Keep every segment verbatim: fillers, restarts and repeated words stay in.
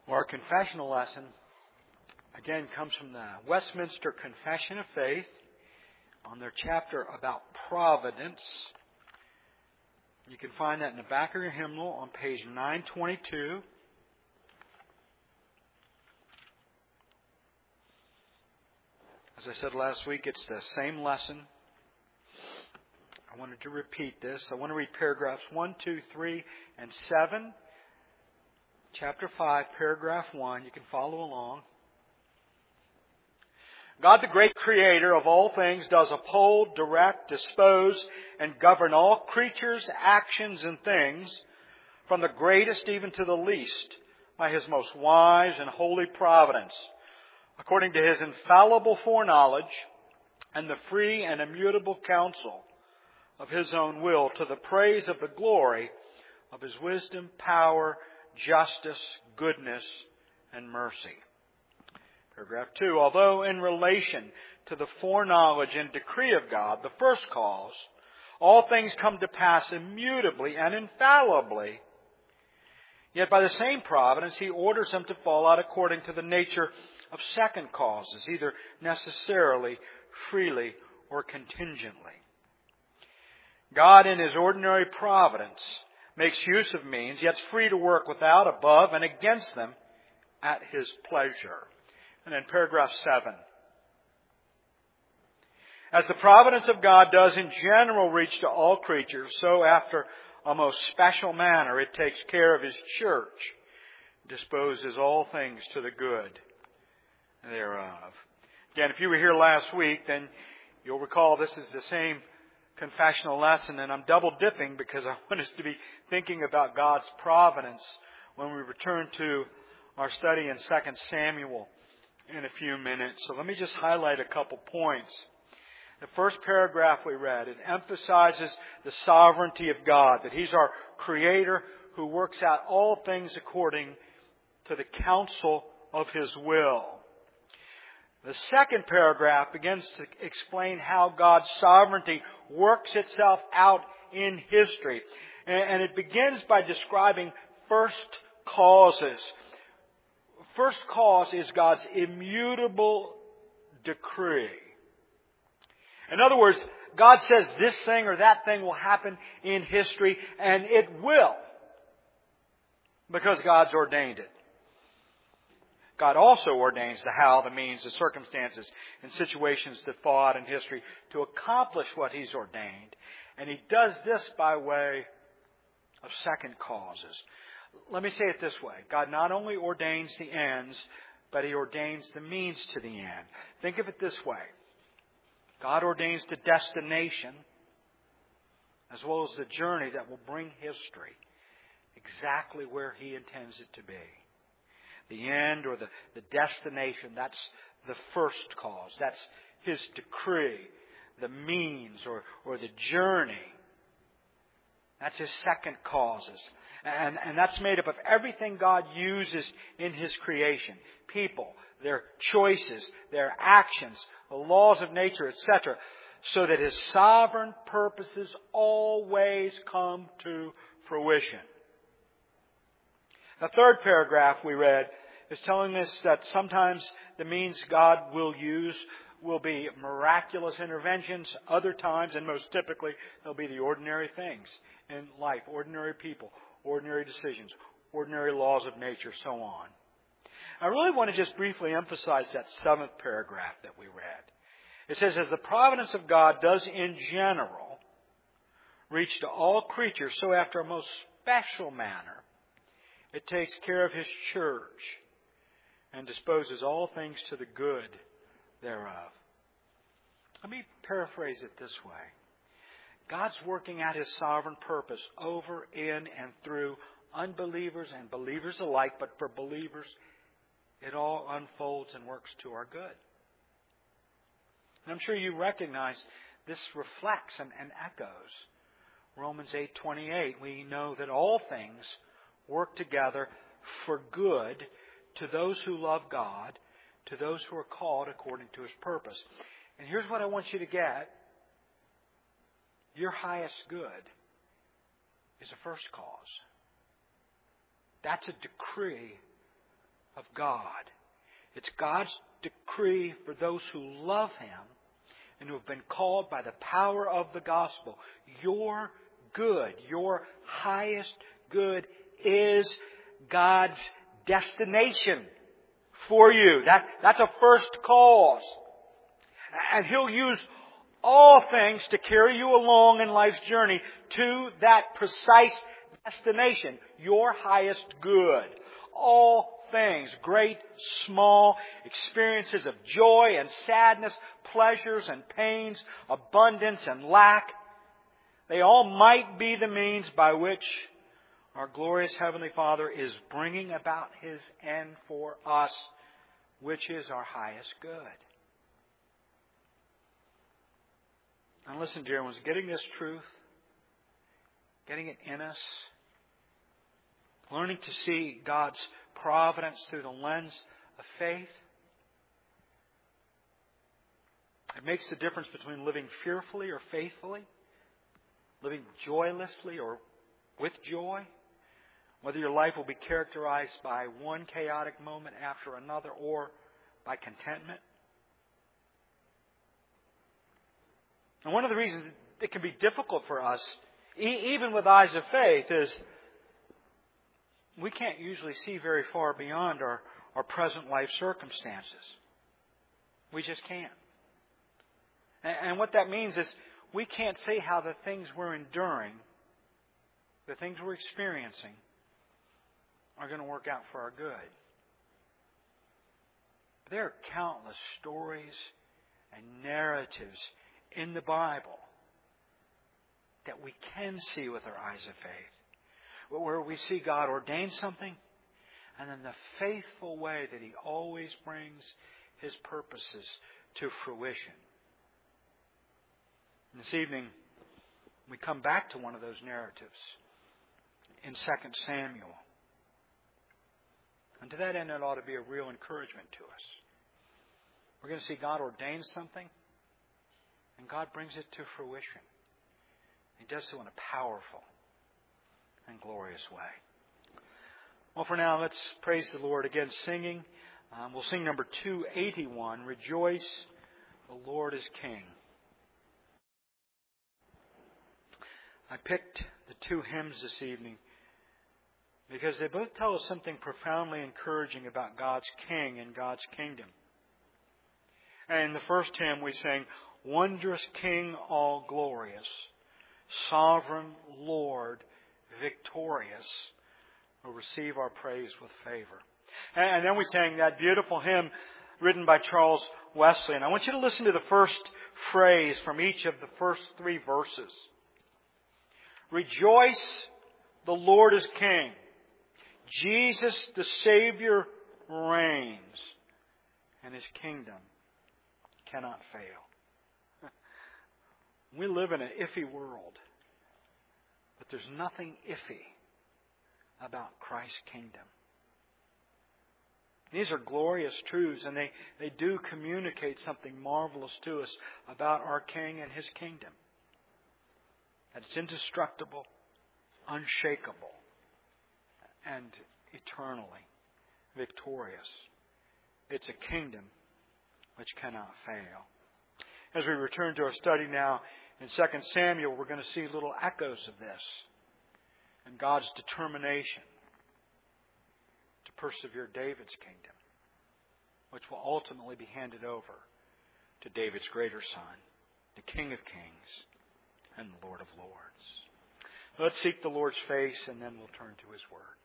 Well, our confessional lesson, again, comes from the Westminster Confession of Faith on their chapter about providence. You can find that in the back of your hymnal on page nine twenty-two. As I said last week, it's the same lesson. I wanted to repeat this. I want to read paragraphs one, two, three, and seven. Chapter five, paragraph one. You can follow along. God, the great Creator of all things, does uphold, direct, dispose, and govern all creatures, actions, and things, from the greatest even to the least, by His most wise and holy providence, according to His infallible foreknowledge and the free and immutable counsel of His own will, to the praise of the glory of His wisdom, power, justice, goodness, and mercy. Paragraph two. Although in relation to the foreknowledge and decree of God, the first cause, all things come to pass immutably and infallibly, yet by the same providence He orders them to fall out according to the nature of second causes, either necessarily, freely, or contingently. God in His ordinary providence makes use of means, yet is free to work without, above, and against them at His pleasure. And then paragraph seven. As the providence of God does in general reach to all creatures, so after a most special manner it takes care of His church, disposes all things to the good thereof. Again, if you were here last week, then you'll recall this is the same confessional lesson, and I'm double dipping because I want us to be thinking about God's providence when we return to our study in Second Samuel in a few minutes. So let me just highlight a couple points. The first paragraph we read, it emphasizes the sovereignty of God, that He's our Creator who works out all things according to the counsel of His will. The second paragraph begins to explain how God's sovereignty works itself out in history. And it begins by describing first causes. First cause is God's immutable decree. In other words, God says this thing or that thing will happen in history, and it will, because God's ordained it. God also ordains the how, the means, the circumstances, and situations that fall out in history to accomplish what He's ordained. And He does this by way of second causes. Let me say it this way. God not only ordains the ends, but He ordains the means to the end. Think of it this way. God ordains the destination as well as the journey that will bring history exactly where He intends it to be. The end or the, the destination, that's the first cause. That's His decree. The means or, or the journey, that's His second causes. And, and that's made up of everything God uses in His creation. People, their choices, their actions, the laws of nature, et cetera. So that His sovereign purposes always come to fruition. The third paragraph we read is telling us that sometimes the means God will use will be miraculous interventions. Other times, and most typically, they'll be the ordinary things in life, ordinary people, ordinary decisions, ordinary laws of nature, so on. I really want to just briefly emphasize that seventh paragraph that we read. It says, as the providence of God does in general reach to all creatures, so after a most special manner, it takes care of His church and disposes all things to the good thereof. Let me paraphrase it this way. God's working out His sovereign purpose over, in, and through unbelievers and believers alike, but for believers, it all unfolds and works to our good. And I'm sure you recognize this reflects and, and echoes Romans eight twenty-eight. We know that all things work together for good to those who love God, to those who are called according to His purpose. And here's what I want you to get. Your highest good is a first cause. That's a decree of God. It's God's decree for those who love Him and who have been called by the power of the gospel. Your good, your highest good is God's destination for you. That, that's a first cause. And He'll use all things to carry you along in life's journey to that precise destination, your highest good. All things, great, small, experiences of joy and sadness, pleasures and pains, abundance and lack, they all might be the means by which our glorious Heavenly Father is bringing about His end for us, which is our highest good. Now listen, dear ones, getting this truth, getting it in us, learning to see God's providence through the lens of faith, it makes the difference between living fearfully or faithfully, living joylessly or with joy, whether your life will be characterized by one chaotic moment after another or by contentment. And one of the reasons it can be difficult for us, e- even with eyes of faith, is we can't usually see very far beyond our, our present life circumstances. We just can't. And, and what that means is we can't see how the things we're enduring, the things we're experiencing, are going to work out for our good. There are countless stories and narratives in the Bible that we can see with our eyes of faith, where we see God ordain something, and then the faithful way that He always brings His purposes to fruition. And this evening, we come back to one of those narratives in Second Samuel. And to that end, it ought to be a real encouragement to us. We're going to see God ordain something, and God brings it to fruition. He does so in a powerful and glorious way. Well, for now, let's praise the Lord again, singing. Um, we'll sing number two eighty-one, Rejoice, the Lord is King. I picked the two hymns this evening because they both tell us something profoundly encouraging about God's King and God's kingdom. And in the first hymn we sang, Wondrous King, all glorious, Sovereign Lord, victorious, will receive our praise with favor. And then we sang that beautiful hymn written by Charles Wesley. And I want you to listen to the first phrase from each of the first three verses. Rejoice, the Lord is King. Jesus, the Savior, reigns. And His kingdom cannot fail. We live in an iffy world. But there's nothing iffy about Christ's kingdom. These are glorious truths, and they, they do communicate something marvelous to us about our King and His kingdom. That it's indestructible, unshakable, and eternally victorious. It's a kingdom which cannot fail. As we return to our study now in Second Samuel, we're going to see little echoes of this and God's determination to persevere David's kingdom, which will ultimately be handed over to David's greater son, the King of Kings and the Lord of Lords. Let's seek the Lord's face, and then we'll turn to His Word.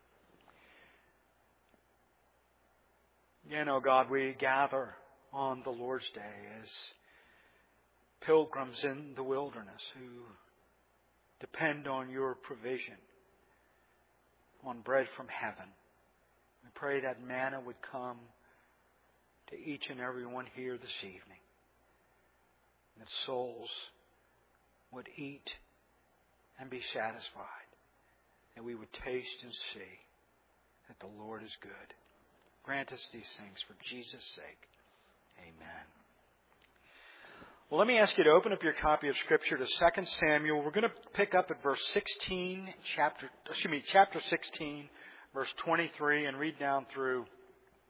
You know, God, we gather on the Lord's Day as pilgrims in the wilderness who depend on Your provision, on bread from heaven. We pray that manna would come to each and every one here this evening, and that souls would eat and be satisfied, that we would taste and see that the Lord is good. Grant us these things for Jesus' sake. Amen. Well, let me ask you to open up your copy of Scripture to Second Samuel. We're going to pick up at verse sixteen, chapter, excuse me, chapter sixteen, verse twenty-three, and read down through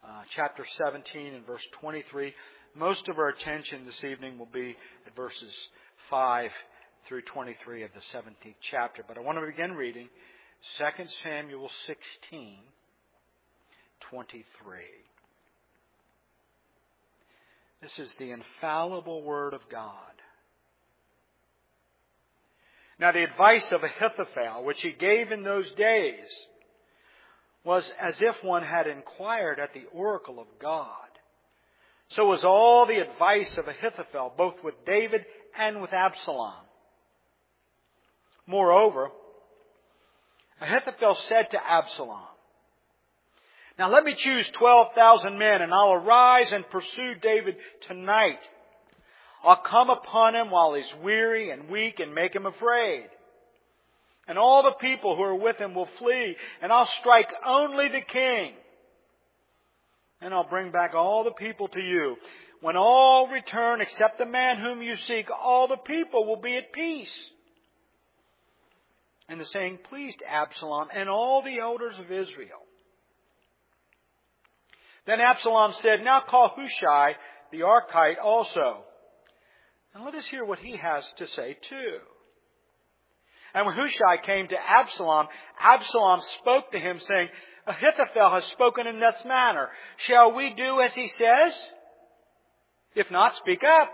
uh, chapter seventeen and verse twenty-three. Most of our attention this evening will be at verses five through twenty-three of the seventeenth chapter. But I want to begin reading Second Samuel sixteen, twenty-three. This is the infallible Word of God. Now the advice of Ahithophel, which he gave in those days, was as if one had inquired at the oracle of God. So was all the advice of Ahithophel, both with David and with Absalom. Moreover, Ahithophel said to Absalom, "Now let me choose twelve thousand men, and I'll arise and pursue David tonight. I'll come upon him while he's weary and weak and make him afraid. And all the people who are with him will flee, and I'll strike only the king. And I'll bring back all the people to you. When all return except the man whom you seek, all the people will be at peace." And the saying pleased Absalom and all the elders of Israel. Then Absalom said, "Now call Hushai the Archite also, and let us hear what he has to say too." And when Hushai came to Absalom, Absalom spoke to him, saying, "Ahithophel has spoken in this manner. Shall we do as he says? If not, speak up."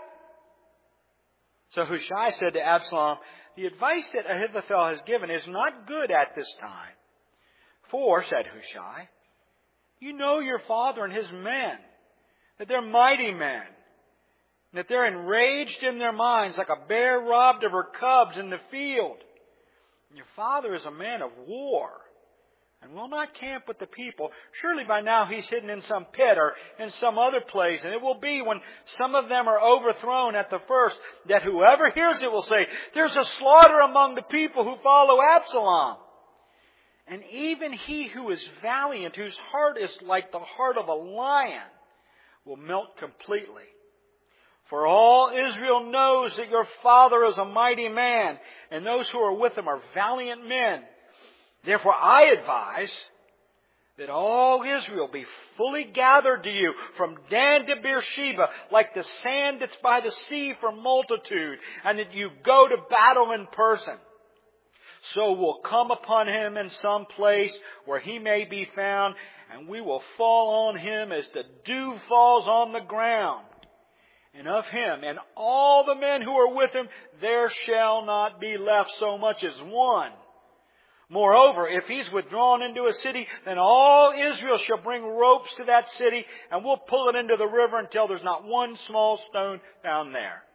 So Hushai said to Absalom, "The advice that Ahithophel has given is not good at this time. For," said Hushai, "you know your father and his men, that they're mighty men, and that they're enraged in their minds like a bear robbed of her cubs in the field. And your father is a man of war, and will not camp with the people. Surely by now he's hidden in some pit or in some other place. And it will be when some of them are overthrown at the first, that whoever hears it will say, 'There's a slaughter among the people who follow Absalom.' And even he who is valiant, whose heart is like the heart of a lion, will melt completely. For all Israel knows that your father is a mighty man, and those who are with him are valiant men. Therefore I advise that all Israel be fully gathered to you from Dan to Beersheba, like the sand that's by the sea for multitude, and that you go to battle in person. So we'll come upon him in some place where he may be found, and we will fall on him as the dew falls on the ground. And of him and all the men who are with him, there shall not be left so much as one. Moreover, if he's withdrawn into a city, then all Israel shall bring ropes to that city, and we'll pull it into the river until there's not one small stone found there."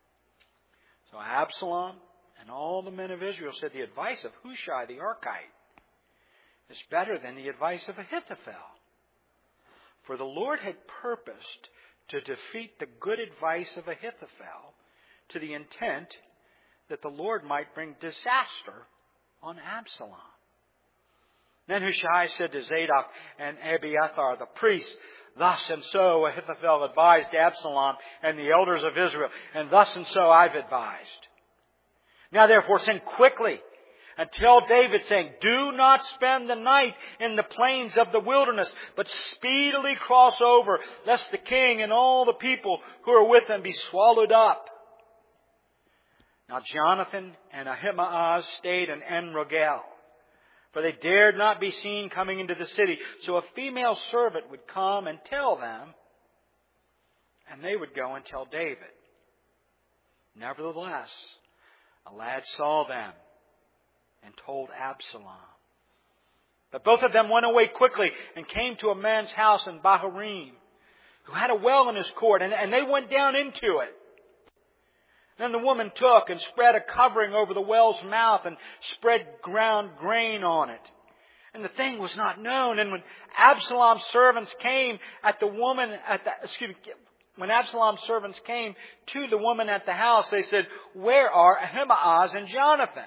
So Absalom and all the men of Israel said, "The advice of Hushai the Archite is better than the advice of Ahithophel." For the Lord had purposed to defeat the good advice of Ahithophel, to the intent that the Lord might bring disaster on Absalom. Then Hushai said to Zadok and Abiathar the priests, "Thus and so Ahithophel advised Absalom and the elders of Israel, and thus and so I've advised. Now therefore send quickly and tell David, saying, 'Do not spend the night in the plains of the wilderness, but speedily cross over, lest the king and all the people who are with him be swallowed up.' Now Jonathan and Ahimaaz stayed in En-Rogel, for they dared not be seen coming into the city. So a female servant would come and tell them, and they would go and tell David. Nevertheless, a lad saw them and told Absalom. But both of them went away quickly and came to a man's house in Bahurim, who had a well in his court, and, and they went down into it. Then the woman took and spread a covering over the well's mouth and spread ground grain on it. And the thing was not known. And when Absalom's servants came at the woman at the excuse me, when Absalom's servants came to the woman at the house, they said, "Where are Ahimaaz and Jonathan?"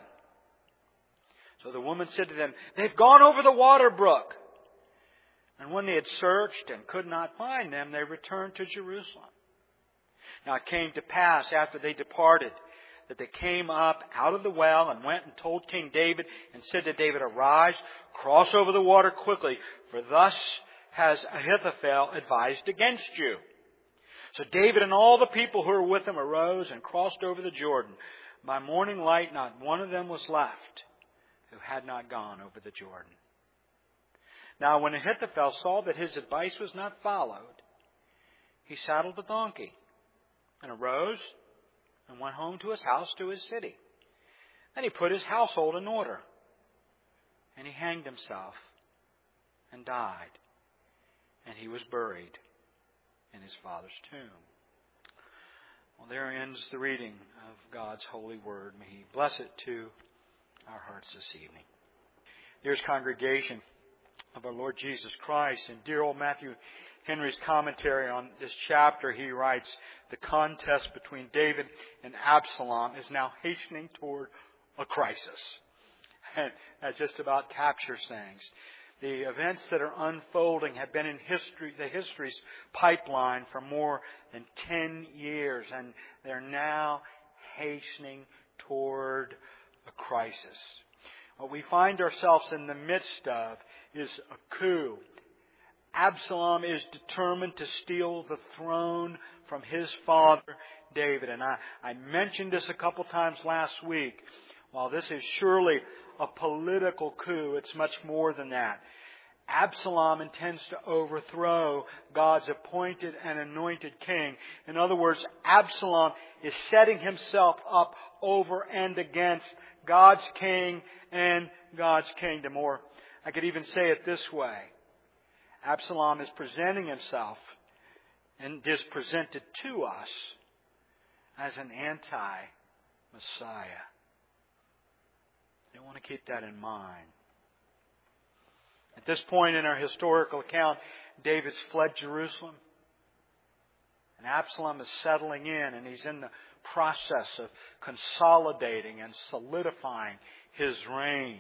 So the woman said to them, "They've gone over the water brook." And when they had searched and could not find them, they returned to Jerusalem. Now it came to pass after they departed that they came up out of the well and went and told King David and said to David, "Arise, cross over the water quickly, for thus has Ahithophel advised against you." So David and all the people who were with him arose and crossed over the Jordan. By morning light, not one of them was left who had not gone over the Jordan. Now when Ahithophel saw that his advice was not followed, he saddled a donkey and arose and went home to his house, to his city. Then he put his household in order, and he hanged himself and died, and he was buried in his father's tomb. Well, there ends the reading of God's holy word. May He bless it to our hearts this evening. Dearest congregation of our Lord Jesus Christ, in dear old Matthew Henry's commentary on this chapter, he writes, "The contest between David and Absalom is now hastening toward a crisis." And that just about captures things. The events that are unfolding have been in history, the history's pipeline for more than ten years, and they're now hastening toward a crisis. What we find ourselves in the midst of is a coup. Absalom is determined to steal the throne from his father, David. And I, I mentioned this a couple times last week. While this is surely a political coup, it's much more than that. Absalom intends to overthrow God's appointed and anointed king. In other words, Absalom is setting himself up over and against God's king and God's kingdom. Or I could even say it this way. Absalom is presenting himself and is presented to us as an anti-Messiah. You want to keep that in mind. At this point in our historical account, David's fled Jerusalem. And Absalom is settling in, and he's in the process of consolidating and solidifying his reign.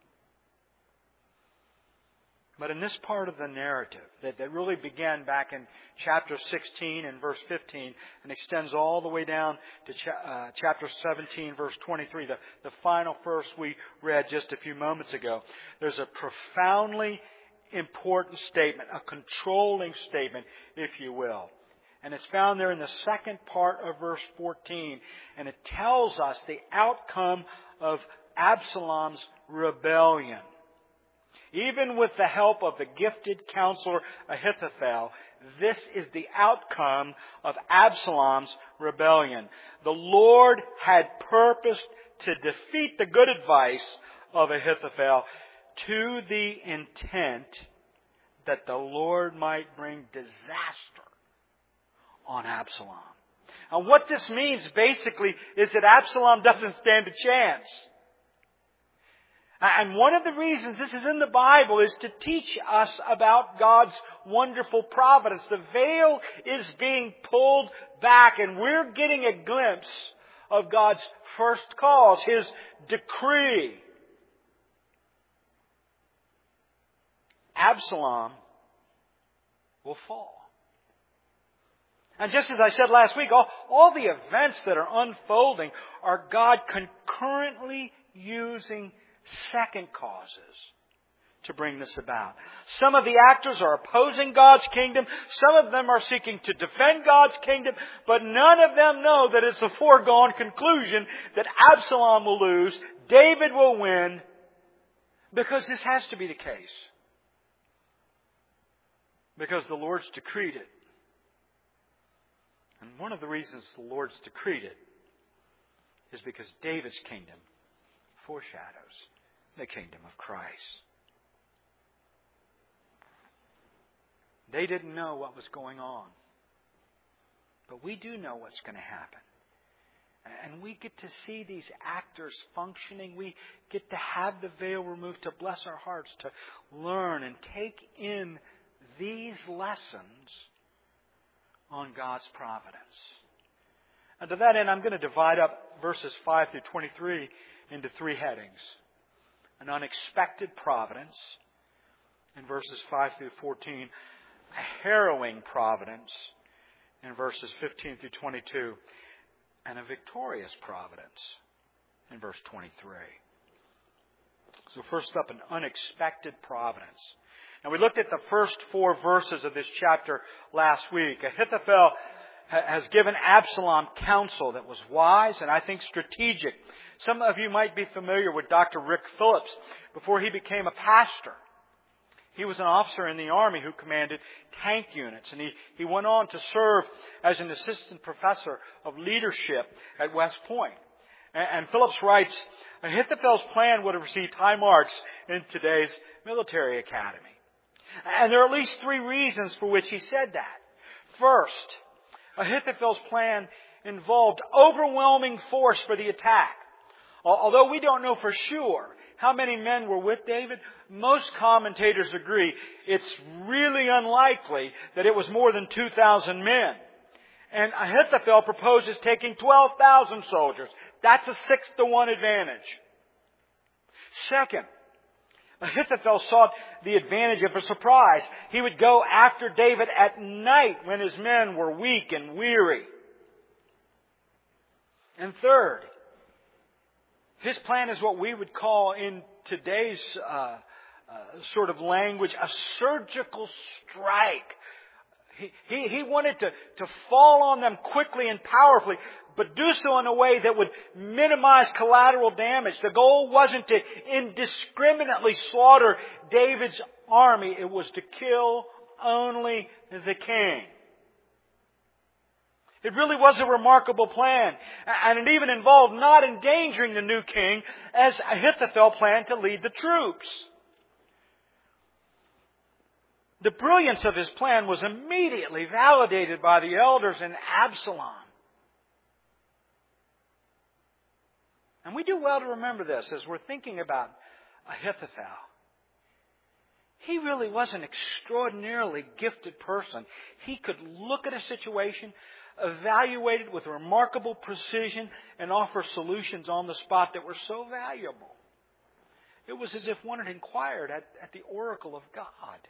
But in this part of the narrative that, that really began back in chapter sixteen and verse fifteen and extends all the way down to cha- uh, chapter seventeen, verse twenty-three, the, the final verse we read just a few moments ago, there's a profoundly important statement, a controlling statement, if you will. And it's found there in the second part of verse fourteen. And it tells us the outcome of Absalom's rebellion. Even with the help of the gifted counselor Ahithophel, this is the outcome of Absalom's rebellion. The Lord had purposed to defeat the good advice of Ahithophel to the intent that the Lord might bring disaster on Absalom. And what this means basically is that Absalom doesn't stand a chance. And one of the reasons this is in the Bible is to teach us about God's wonderful providence. The veil is being pulled back, and we're getting a glimpse of God's first cause, His decree. Absalom will fall. And just as I said last week, all, all the events that are unfolding are God concurrently using second causes to bring this about. Some of the actors are opposing God's kingdom. Some of them are seeking to defend God's kingdom. But none of them know that it's a foregone conclusion that Absalom will lose, David will win, because this has to be the case. Because the Lord's decreed it. And one of the reasons the Lord's decreed it is because David's kingdom foreshadows the kingdom of Christ. They didn't know what was going on. But we do know what's going to happen. And we get to see these actors functioning. We get to have the veil removed to bless our hearts, to learn and take in these lessons on God's providence. And to that end, I'm going to divide up verses five through twenty-three into three headings. An unexpected providence in verses five through fourteen. A harrowing providence in verses fifteen through twenty-two. And a victorious providence in verse twenty-three. So first up, an unexpected providence. And we looked at the first four verses of this chapter last week. Ahithophel has given Absalom counsel that was wise and I think strategic. Some of you might be familiar with Doctor Rick Phillips before he became a pastor. He was an officer in the Army who commanded tank units, and he, he went on to serve as an assistant professor of leadership at West Point. And, and Phillips writes, Ahithophel's plan would have received high marks in today's military academy. And there are at least three reasons for which he said that. First, Ahithophel's plan involved overwhelming force for the attack. Although we don't know for sure how many men were with David, most commentators agree it's really unlikely that it was more than two thousand men. And Ahithophel proposes taking twelve thousand soldiers. That's a six to one advantage. Second, Ahithophel sought the advantage of a surprise. He would go after David at night when his men were weak and weary. And third, his plan is what we would call in today's uh, uh, sort of language a surgical strike. He, he, he wanted to, to fall on them quickly and powerfully, but do so in a way that would minimize collateral damage. The goal wasn't to indiscriminately slaughter David's army. It was to kill only the king. It really was a remarkable plan. And it even involved not endangering the new king as Ahithophel planned to lead the troops. The brilliance of his plan was immediately validated by the elders and Absalom. And we do well to remember this as we're thinking about Ahithophel. He really was an extraordinarily gifted person. He could look at a situation, evaluate it with remarkable precision, and offer solutions on the spot that were so valuable. It was as if one had inquired at, at the oracle of God.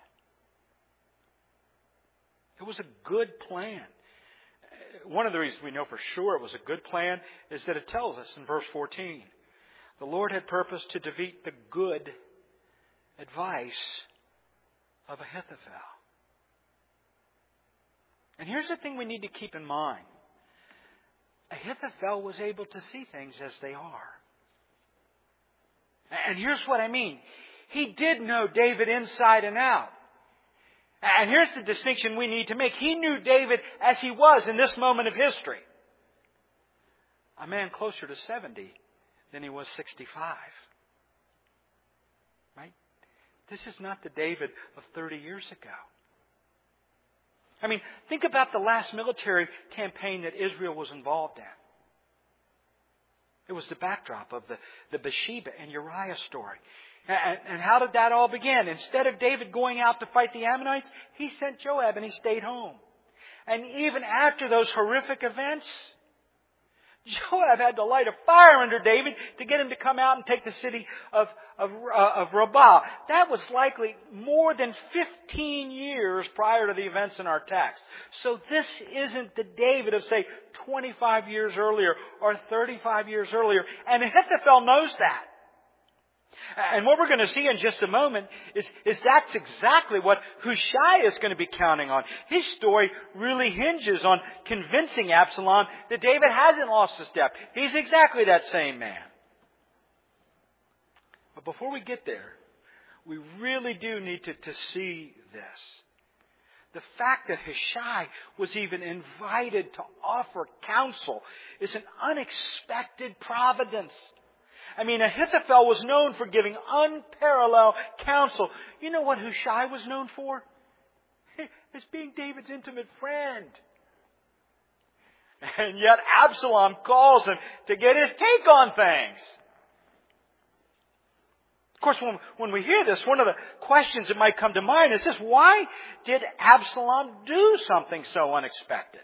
It was a good plan. One of the reasons we know for sure it was a good plan is that it tells us in verse fourteen, the Lord had purposed to defeat the good advice of Ahithophel. And here's the thing we need to keep in mind. Ahithophel was able to see things as they are. And here's what I mean. He did know David inside and out. And here's the distinction we need to make. He knew David as he was in this moment of history. A man closer to seventy than he was sixty-five. Right? This is not the David of thirty years ago. I mean, think about the last military campaign that Israel was involved in. It was the backdrop of the, the Bathsheba and Uriah story. And, and how did that all begin? Instead of David going out to fight the Ammonites, he sent Joab and he stayed home. And even after those horrific events, Joab had to light a fire under David to get him to come out and take the city of, of, uh, of Rabbah. That was likely more than fifteen years prior to the events in our text. So this isn't the David of, say, twenty-five years earlier or thirty-five years earlier. And Ahithophel knows that. And what we're going to see in just a moment is, is that's exactly what Hushai is going to be counting on. His story really hinges on convincing Absalom that David hasn't lost a step. He's exactly that same man. But before we get there, we really do need to, to see this. The fact that Hushai was even invited to offer counsel is an unexpected providence. I mean, Ahithophel was known for giving unparalleled counsel. You know what Hushai was known for? As being David's intimate friend. And yet Absalom calls him to get his take on things. Of course, when, when we hear this, one of the questions that might come to mind is this: why did Absalom do something so unexpected?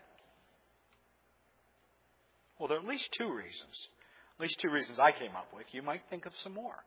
Well, there are at least two reasons. At least two reasons I came up with. You might think of some more.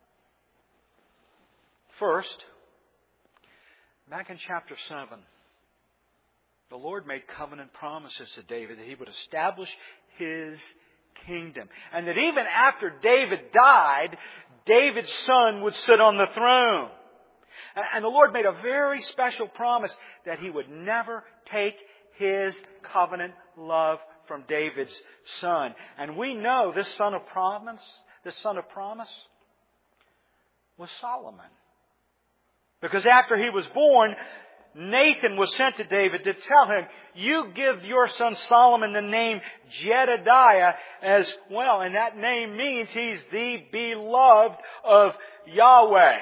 First, back in chapter seven, the Lord made covenant promises to David that He would establish His kingdom. And that even after David died, David's son would sit on the throne. And the Lord made a very special promise that He would never take His covenant love from David's son. And we know this son of promise, this son of promise was Solomon. Because after he was born, Nathan was sent to David to tell him, you give your son Solomon the name Jedediah as well. And that name means he's the beloved of Yahweh.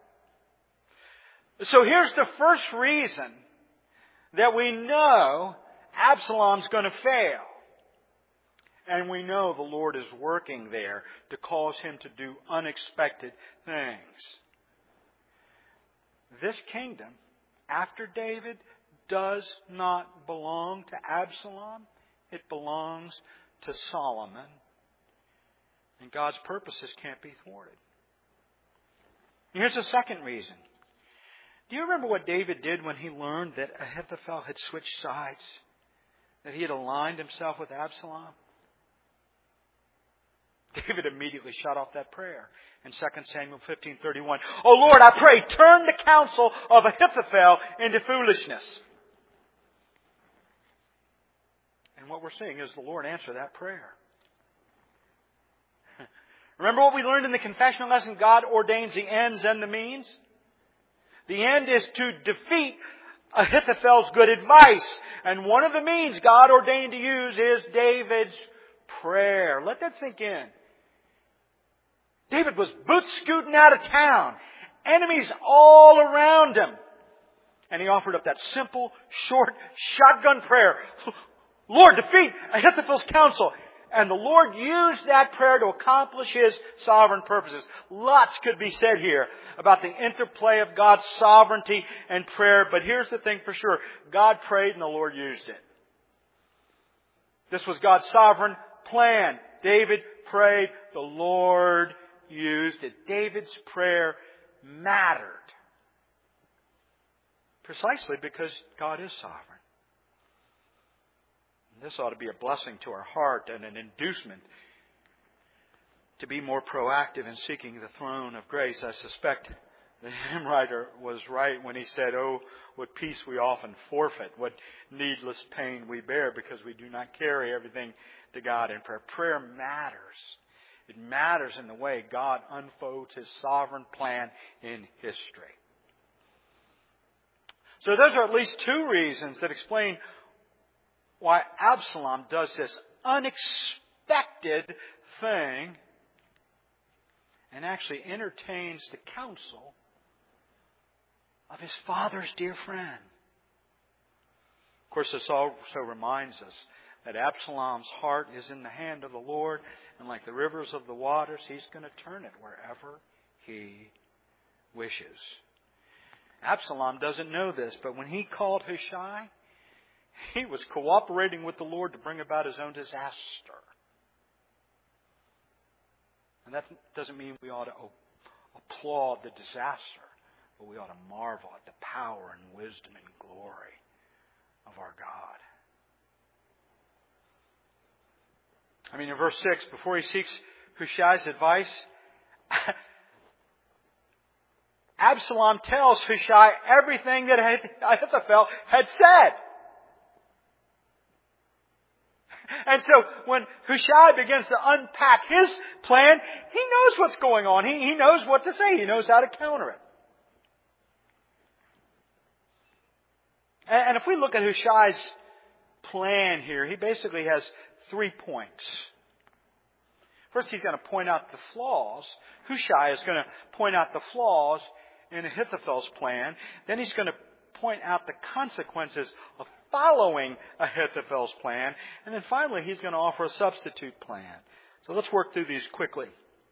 So here's the first reason that we know Absalom's going to fail. And we know the Lord is working there to cause him to do unexpected things. This kingdom, after David, does not belong to Absalom. It belongs to Solomon. And God's purposes can't be thwarted. And here's the second reason. Do you remember what David did when he learned that Ahithophel had switched sides? That he had aligned himself with Absalom? David immediately shut off that prayer in Second Samuel fifteen thirty-one. Oh Lord, I pray, turn the counsel of Ahithophel into foolishness. And what we're seeing is the Lord answer that prayer. Remember what we learned in the confessional lesson? God ordains the ends and the means. The end is to defeat Ahithophel's good advice. And one of the means God ordained to use is David's prayer. Let that sink in. David was boot scooting out of town. Enemies all around him. And he offered up that simple, short, shotgun prayer. Lord, defeat Ahithophel's counsel. And the Lord used that prayer to accomplish His sovereign purposes. Lots could be said here about the interplay of God's sovereignty and prayer. But here's the thing for sure. God prayed and the Lord used it. This was God's sovereign plan. David prayed, the Lord used it. David's prayer mattered. Precisely because God is sovereign. And this ought to be a blessing to our heart and an inducement to be more proactive in seeking the throne of grace. I suspect the hymn writer was right when he said, oh, what peace we often forfeit, what needless pain we bear because we do not carry everything to God in prayer. Prayer matters. It matters in the way God unfolds His sovereign plan in history. So those are at least two reasons that explain why Absalom does this unexpected thing and actually entertains the counsel of his father's dear friend. Of course, this also reminds us that Absalom's heart is in the hand of the Lord, and like the rivers of the waters, He's going to turn it wherever He wishes. Absalom doesn't know this, but when he called Hushai, he was cooperating with the Lord to bring about his own disaster. And that doesn't mean we ought to applaud the disaster, but we ought to marvel at the power and wisdom and glory of our God. I mean, in verse six, before he seeks Hushai's advice, Absalom tells Hushai everything that Ahithophel had said. And so when Hushai begins to unpack his plan, he knows what's going on. He, he knows what to say. He knows how to counter it. And, and if we look at Hushai's plan here, he basically has three points. First, he's going to point out the flaws. Hushai is going to point out the flaws in Ahithophel's plan. Then he's going to point out the consequences of following Ahithophel's plan. And then finally, he's going to offer a substitute plan. So let's work through these quickly.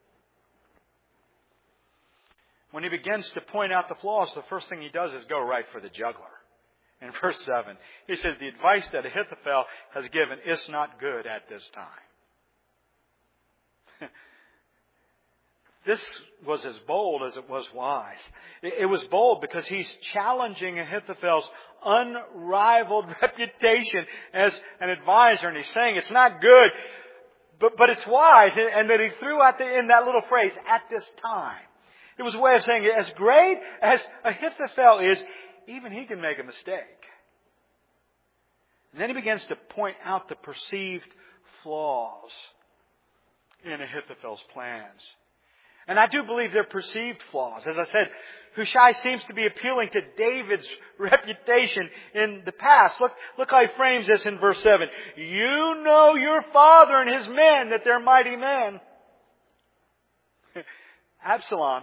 When he begins to point out the flaws, the first thing he does is go right for the jugular. In verse seven, he says, the advice that Ahithophel has given is not good at this time. This was as bold as it was wise. It was bold because he's challenging Ahithophel's unrivaled reputation as an advisor. And he's saying it's not good, but, but it's wise. And that he threw out the, in that little phrase, at this time. It was a way of saying, as great as Ahithophel is, even he can make a mistake. And then he begins to point out the perceived flaws in Ahithophel's plans. And I do believe they're perceived flaws. As I said, Hushai seems to be appealing to David's reputation in the past. Look, look how he frames this in verse seven. You know your father and his men, that they're mighty men. Absalom,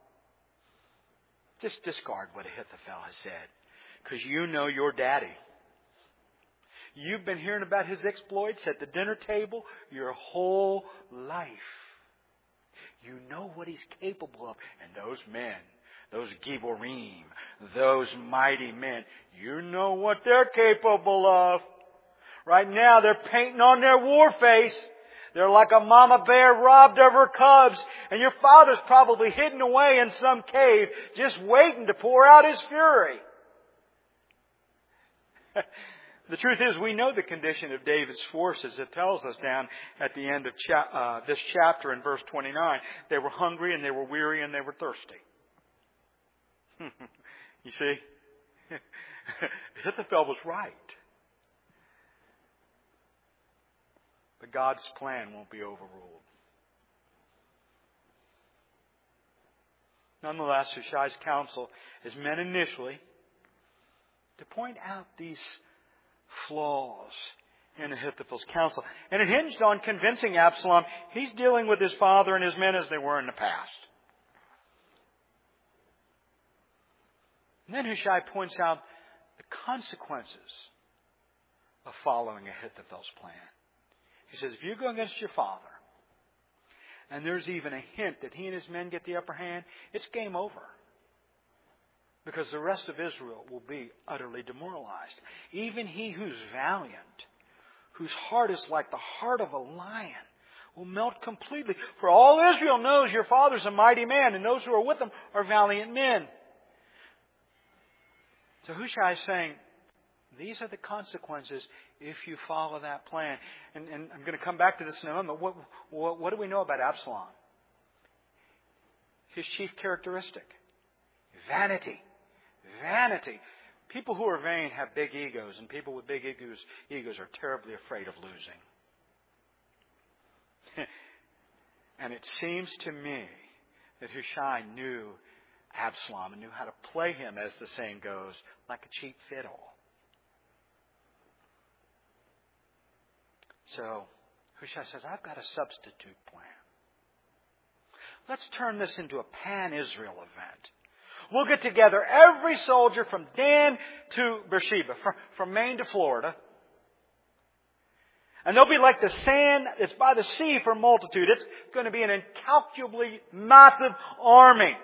just discard what Ahithophel has said, because you know your daddy. You've been hearing about his exploits at the dinner table your whole life. You know what he's capable of. And those men, those Giborim, those mighty men, you know what they're capable of. Right now they're painting on their war face. They're like a mama bear robbed of her cubs. And your father's probably hidden away in some cave, just waiting to pour out his fury. The truth is, we know the condition of David's forces. It tells us down at the end of cha- uh, this chapter in verse twenty-nine. They were hungry and they were weary and they were thirsty. You see? Ahithophel was right. But God's plan won't be overruled. Nonetheless, Hushai's counsel is meant initially to point out these flaws in Ahithophel's counsel. And it hinged on convincing Absalom he's dealing with his father and his men as they were in the past. And then Hushai points out the consequences of following Ahithophel's plan. He says, if you go against your father, and there's even a hint that he and his men get the upper hand, it's game over. Because the rest of Israel will be utterly demoralized. Even he who's valiant, whose heart is like the heart of a lion, will melt completely. For all Israel knows your father's a mighty man, and those who are with him are valiant men. So Hushai is saying, these are the consequences if you follow that plan. And, and I'm going to come back to this in a moment. What, what, what do we know about Absalom? His chief characteristic: vanity. Vanity. People who are vain have big egos, and people with big egos, egos are terribly afraid of losing. And it seems to me that Hushai knew Absalom and knew how to play him, as the saying goes, like a cheap fiddle. So Hushai says, I've got a substitute plan. Let's turn this into a pan-Israel event. We'll get together every soldier from Dan to Beersheba, from, from Maine to Florida. And they'll be like the sand that's by the sea for multitude. It's going to be an incalculably massive army.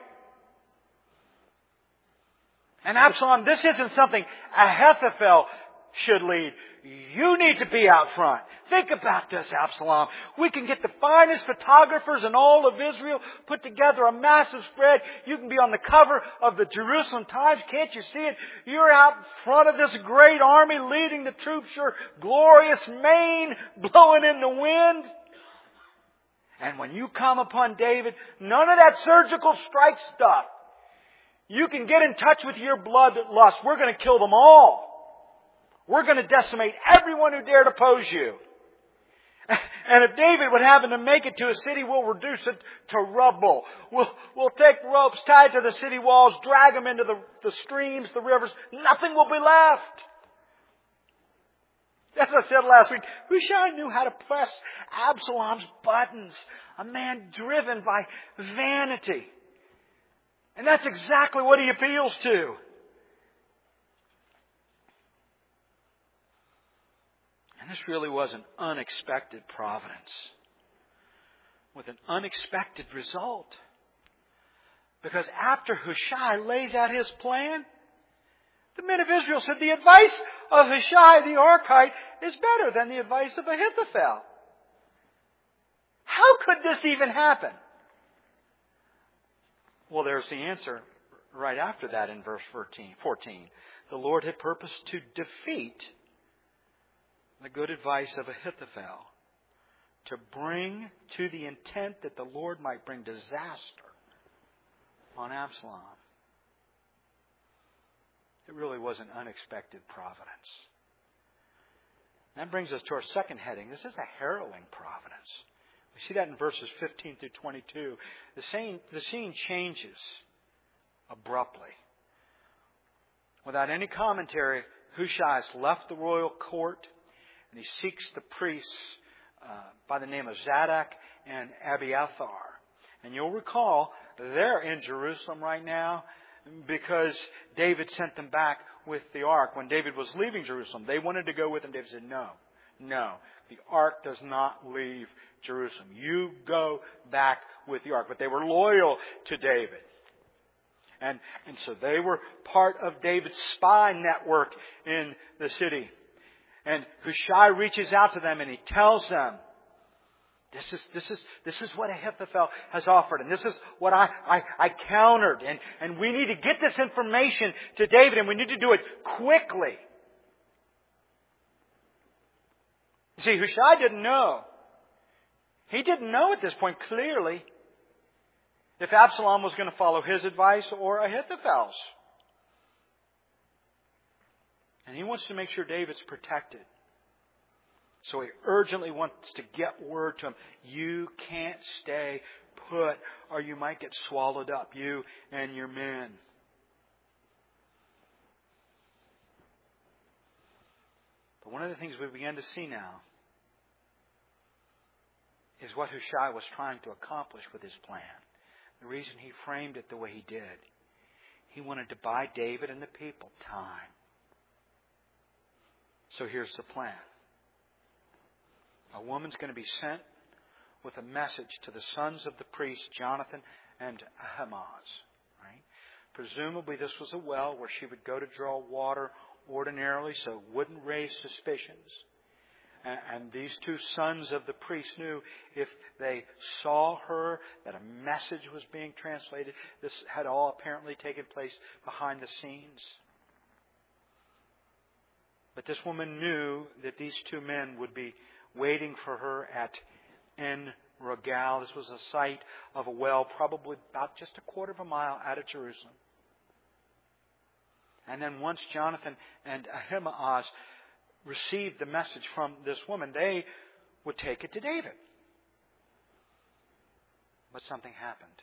And Absalom, this isn't something Ahithophel should lead. You need to be out front. Think about this, Absalom. We can get the finest photographers in all of Israel, put together a massive spread. You can be on the cover of the Jerusalem Times. Can't you see it? You're out front of this great army leading the troops. Your glorious mane blowing in the wind. And when you come upon David, none of that surgical strike stuff. You can get in touch with your bloodlust. We're going to kill them all. We're going to decimate everyone who dared oppose you. And if David would happen to make it to a city, we'll reduce it to rubble. We'll, we'll take ropes tied to the city walls, drag them into the, the streams, the rivers. Nothing will be left. As I said last week, Hushai knew how to press Absalom's buttons. A man driven by vanity. And that's exactly what he appeals to. And this really was an unexpected providence, with an unexpected result. Because after Hushai lays out his plan, the men of Israel said the advice of Hushai the Archite is better than the advice of Ahithophel. How could this even happen? Well, there's the answer right after that in verse fourteen. The Lord had purposed to defeat the good advice of Ahithophel, to bring to the intent that the Lord might bring disaster on Absalom. It really was an unexpected providence. That brings us to our second heading. This is a harrowing providence. We see that in verses fifteen through twenty-two. The scene, the scene changes abruptly. Without any commentary, Hushai has left the royal court and he seeks the priests uh, by the name of Zadok and Abiathar. And you'll recall they're in Jerusalem right now because David sent them back with the ark. When David was leaving Jerusalem, they wanted to go with him. David said, no, no, the ark does not leave Jerusalem. You go back with the ark. But they were loyal to David. And, and so they were part of David's spy network in the city. And Hushai reaches out to them and he tells them, This is this is this is what Ahithophel has offered, and this is what I, I, I countered. And, and we need to get this information to David, and we need to do it quickly. You see, Hushai didn't know. He didn't know at this point clearly if Absalom was going to follow his advice or Ahithophel's. And he wants to make sure David's protected. So he urgently wants to get word to him. You can't stay put or you might get swallowed up, you and your men. But one of the things we begin to see now is what Hushai was trying to accomplish with his plan. The reason he framed it the way he did. He wanted to buy David and the people time. So here's the plan. A woman's going to be sent with a message to the sons of the priests, Jonathan and Ahimaaz. Right? Presumably this was a well where she would go to draw water ordinarily so it wouldn't raise suspicions. And these two sons of the priest knew if they saw her that a message was being translated. This had all apparently taken place behind the scenes. But this woman knew that these two men would be waiting for her at En Rogal. This was a site of a well, probably about just a quarter of a mile out of Jerusalem. And then once Jonathan and Ahimaaz received the message from this woman, they would take it to David. But something happened.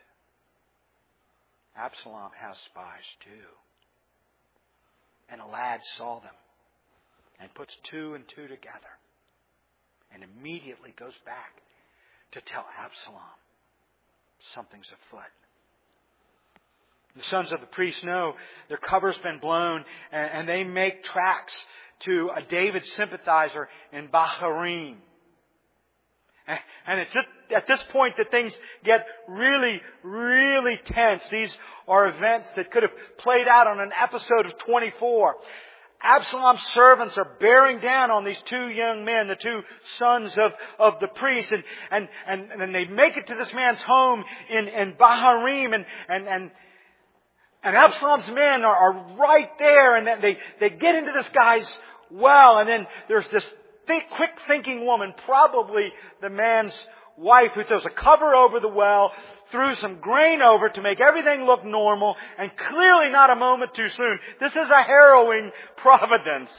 Absalom has spies too. And a lad saw them and puts two and two together. And immediately goes back to tell Absalom something's afoot. The sons of the priests know their cover's been blown, and, and they make tracks to a David sympathizer in Baharim. And, and it's at, at this point that things get really, really tense. These are events that could have played out on an episode of twenty-four. Absalom's servants are bearing down on these two young men, the two sons of, of the priest, and, and, and, and they make it to this man's home in, in Baharim, and, and, and, and Absalom's men are, are right there, and they, they get into this guy's well, and then there's this think, quick thinking woman, probably the man's wife, who throws a cover over the well, threw some grain over to make everything look normal, and clearly not a moment too soon. This is a harrowing providence.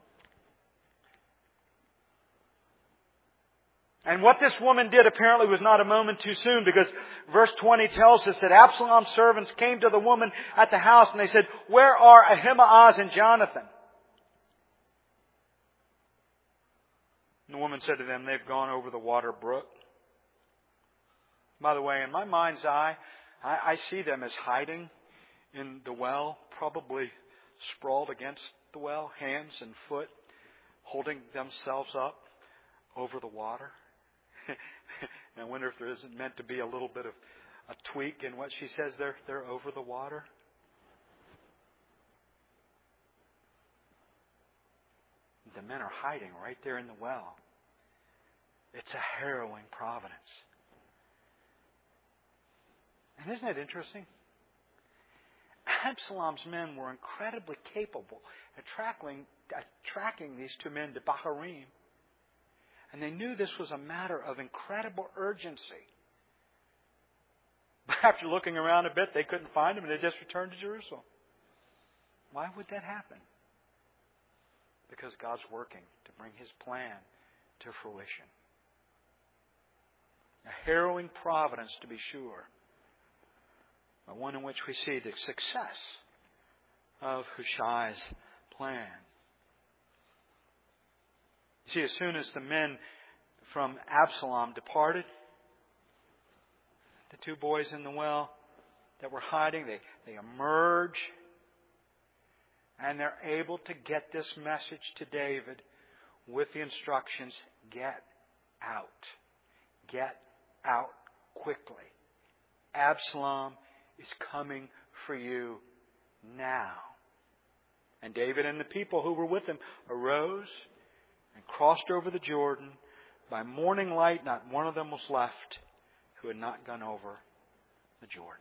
And what this woman did apparently was not a moment too soon, because verse twenty tells us that Absalom's servants came to the woman at the house and they said, "Where are Ahimaaz and Jonathan?" And the woman said to them, "They've gone over the water brook." By the way, in my mind's eye, I, I see them as hiding in the well, probably sprawled against the well, hands and foot, holding themselves up over the water. And I wonder if there isn't meant to be a little bit of a tweak in what she says. They're, they're over the water. The men are hiding right there in the well. It's a harrowing providence. And isn't it interesting? Absalom's men were incredibly capable at tracking, at tracking these two men to Baharim. And they knew this was a matter of incredible urgency. But after looking around a bit, they couldn't find him and they just returned to Jerusalem. Why would that happen? Because God's working to bring His plan to fruition. A harrowing providence, to be sure, but one in which we see the success of Hushai's plan. You see, as soon as the men from Absalom departed, the two boys in the well that were hiding, they, they emerge and they're able to get this message to David with the instructions, get out. Get out quickly. Absalom is coming for you now. And David and the people who were with him arose and crossed over the Jordan. By morning light, not one of them was left who had not gone over the Jordan.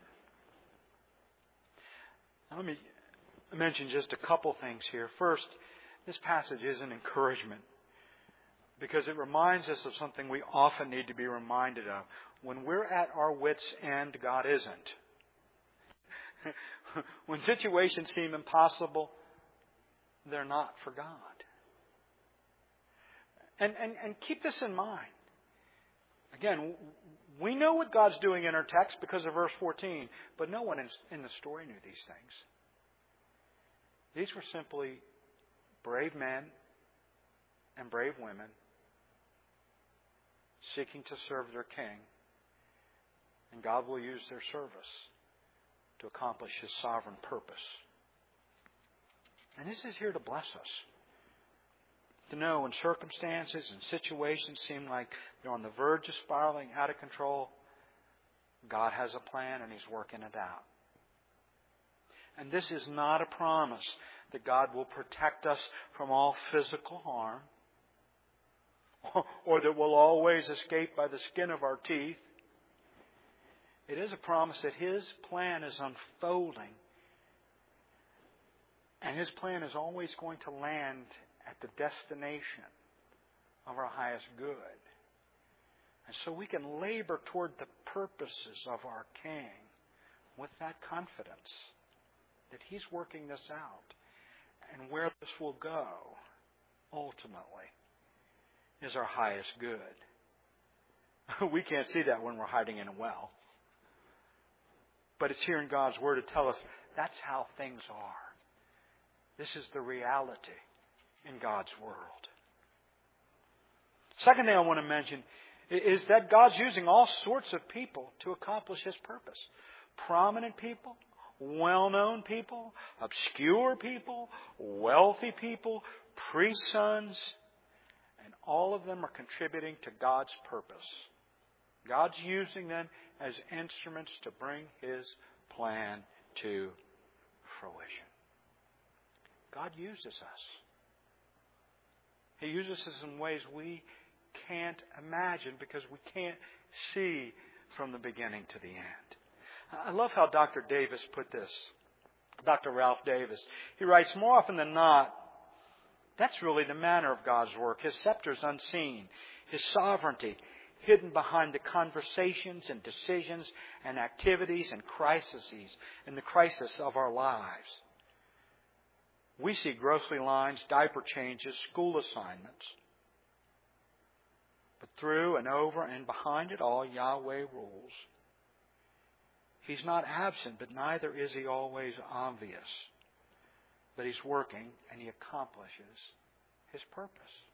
Now, let me mention just a couple things here. First, this passage is an encouragement because it reminds us of something we often need to be reminded of. When we're at our wits' end, God isn't. When situations seem impossible, they're not for God. And, and, and keep this in mind. Again, we know what God's doing in our text because of verse fourteen, but no one in, in the story knew these things. These were simply brave men and brave women seeking to serve their king. And God will use their service to accomplish His sovereign purpose. And this is here to bless us. To know when circumstances and situations seem like they're on the verge of spiraling out of control, God has a plan and He's working it out. And this is not a promise that God will protect us from all physical harm, or that we'll always escape by the skin of our teeth. It is a promise that His plan is unfolding, and His plan is always going to land at the destination of our highest good. And so we can labor toward the purposes of our King with that confidence that He's working this out. And where this will go, ultimately, is our highest good. We can't see that when we're hiding in a well. But it's here in God's Word to tell us that's how things are. This is the reality in God's world. Second thing I want to mention is that God's using all sorts of people to accomplish His purpose. Prominent people, well-known people, obscure people, wealthy people, priest sons, and all of them are contributing to God's purpose. God's using them as instruments to bring His plan to fruition. God uses us. He uses us in ways we can't imagine because we can't see from the beginning to the end. I love how Doctor Davis put this. Doctor Ralph Davis. He writes, more often than not, that's really the manner of God's work. His scepter's unseen. His sovereignty hidden behind the conversations and decisions and activities and crises in the crisis of our lives. We see grocery lines, diaper changes, school assignments. But through and over and behind it all, Yahweh rules. He's not absent, but neither is He always obvious. But He's working and He accomplishes His purpose.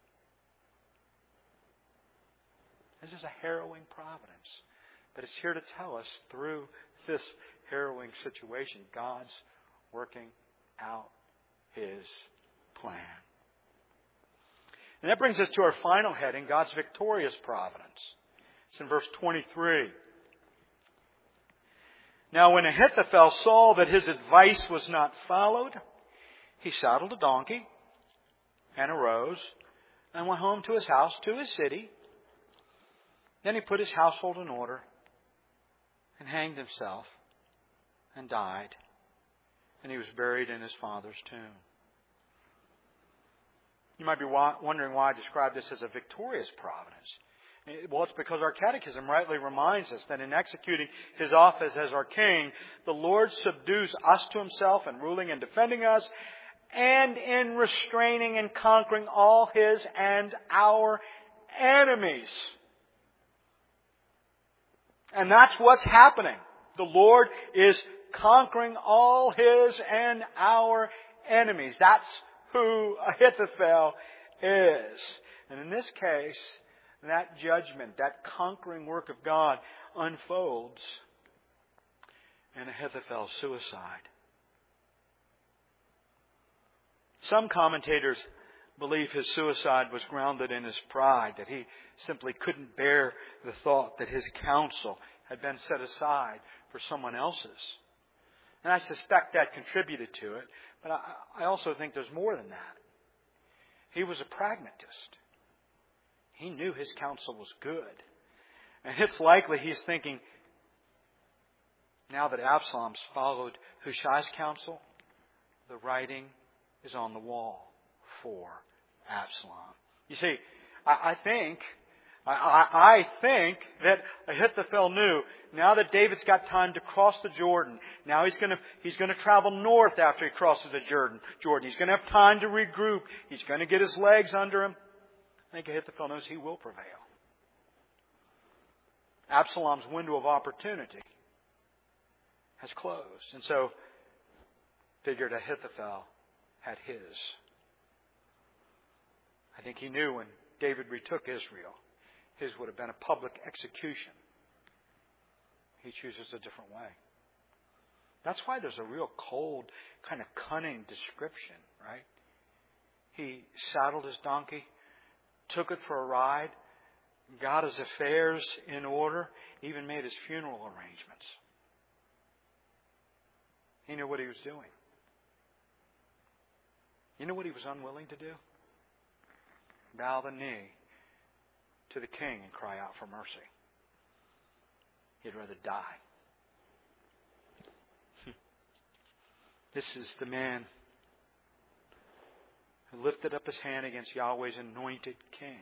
This is a harrowing providence. But it's here to tell us through this harrowing situation, God's working out His plan. And that brings us to our final heading, God's victorious providence. It's in verse twenty-three. Now when Ahithophel saw that his advice was not followed, he saddled a donkey and arose and went home to his house, to his city. Then he put his household in order and hanged himself and died. And he was buried in his father's tomb. You might be wondering why I describe this as a victorious providence. Well, it's because our catechism rightly reminds us that in executing His office as our King, the Lord subdues us to Himself in ruling and defending us, and in restraining and conquering all His and our enemies. And that's what's happening. The Lord is conquering all His and our enemies. That's who Ahithophel is. And in this case, that judgment, that conquering work of God unfolds in Ahithophel's suicide. Some commentators believe his suicide was grounded in his pride, that he simply couldn't bear the thought that his counsel had been set aside for someone else's. And I suspect that contributed to it, but I, I also think there's more than that. He was a pragmatist. He knew his counsel was good. And it's likely he's thinking, now that Absalom's followed Hushai's counsel, the writing is on the wall for Absalom. You see, I, I think, I, I think that Ahithophel knew now that David's got time to cross the Jordan. Now he's going to he's going to travel north after he crosses the Jordan. Jordan. He's going to have time to regroup. He's going to get his legs under him. I think Ahithophel knows he will prevail. Absalom's window of opportunity has closed, and so figured Ahithophel had his. I think he knew when David retook Israel, his would have been a public execution. He chooses a different way. That's why there's a real cold, kind of cunning description, right? He saddled his donkey, took it for a ride, got his affairs in order, even made his funeral arrangements. He knew what he was doing. You know what he was unwilling to do? Bow the knee to the king and cry out for mercy. He'd rather die. This is the man who lifted up his hand against Yahweh's anointed king.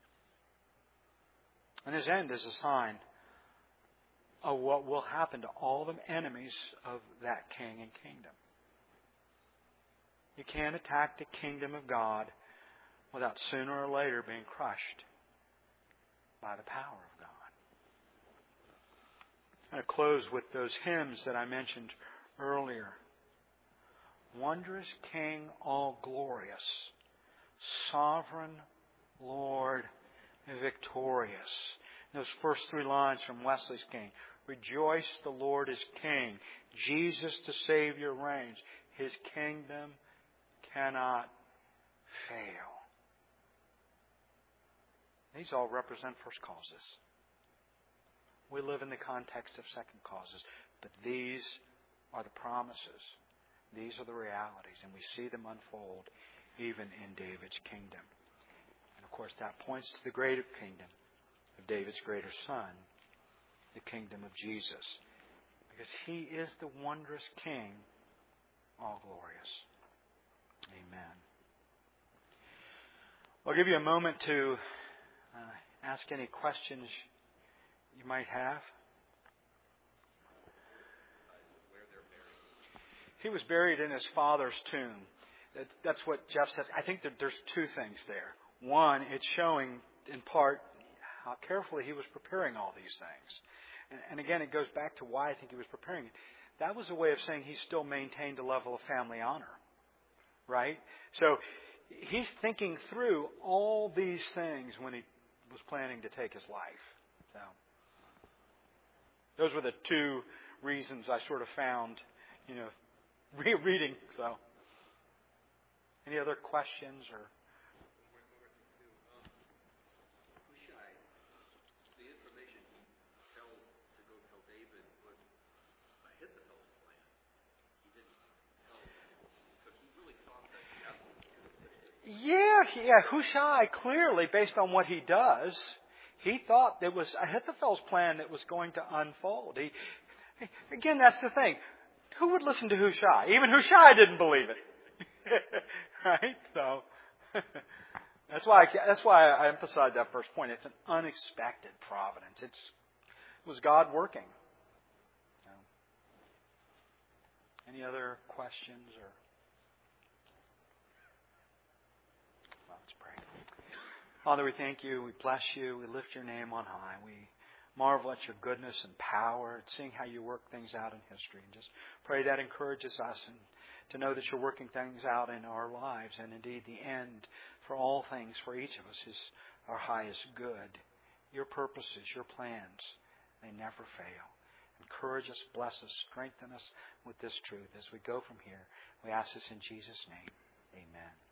And his end is a sign of what will happen to all the enemies of that king and kingdom. You can't attack the kingdom of God without sooner or later being crushed by the power of God. I'm going to close with those hymns that I mentioned earlier. Wondrous King, all glorious, sovereign Lord, victorious. Those first three lines from Wesley's King. Rejoice, the Lord is King. Jesus the Savior reigns. His kingdom cannot fail. These all represent first causes. We live in the context of second causes, but these are the promises. These are the realities, and we see them unfold even in David's kingdom. And of course, that points to the greater kingdom of David's greater son, the kingdom of Jesus. Because He is the wondrous King, all glorious. Amen. I'll give you a moment to uh, ask any questions you might have. He was buried in his father's tomb. That, that's what Jeff says. I think that there's two things there. One, it's showing in part how carefully he was preparing all these things. And, and again, it goes back to why I think he was preparing it. That was a way of saying he still maintained a level of family honor. Right? So he's thinking through all these things when he was planning to take his life. So those were the two reasons I sort of found, you know, rereading. So, any other questions or? The information he held to go tell David was Ahithophel's plan. He didn't tell, so he really thought that the Yeah, yeah. Hushai clearly, based on what he does, he thought it was Ahithophel's plan that was going to unfold. He, again, that's the thing. Who would listen to Hushai? Even Hushai didn't believe it. Right? So, That's why I, that's why I emphasize that first point. It's an unexpected providence. It's, it was God working. So, any other questions? Or well, let's pray. Father, we thank you. We bless you. We lift your name on high. We marvel at your goodness and power, and seeing how you work things out in history. And just pray that encourages us and to know that you're working things out in our lives. And indeed, the end for all things for each of us is our highest good. Your purposes, your plans, they never fail. Encourage us, bless us, strengthen us with this truth as we go from here. We ask this in Jesus' name. Amen.